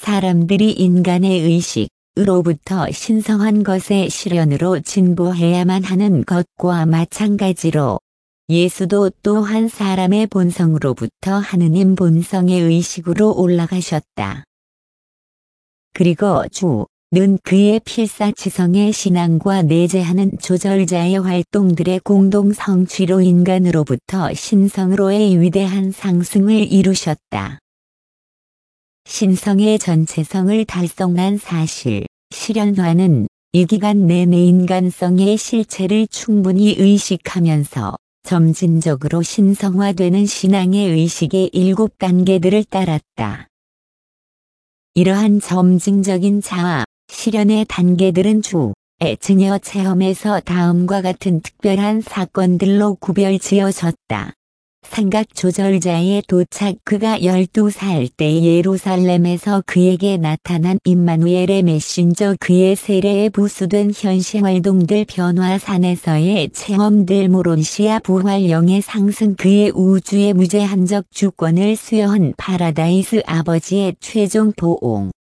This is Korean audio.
사람들이 인간의 의식으로부터 신성한 것의 실현으로 진보해야만 하는 것과 마찬가지로 예수도 또한 사람의 본성으로부터 하느님 본성의 의식으로 올라가셨다. 그리고 주는 그의 필사지성의 신앙과 내재하는 조절자의 활동들의 공동 성취로 인간으로부터 신성으로의 위대한 상승을 이루셨다. 신성의 전체성을 달성한 사실, 실현화는 이 기간 내내 인간성의 실체를 충분히 의식하면서 점진적으로 신성화되는 신앙의 의식의 7단계들을 따랐다. 이러한 점진적인 자아, 실현의 단계들은 주의 증여 체험에서 다음과 같은 특별한 사건들로 구별지어졌다. 삼각 조절자의 도착. 그가 12살 때 예루살렘에서 그에게 나타난 임마누엘의 메신저. 그의 세례에 부수된 현시활동들. 변화산에서의 체험들. 모론시아 부활. 영의 상승. 그의 우주의 무제한적 주권을 수여한 파라다이스. 아버지의 최종 보옹.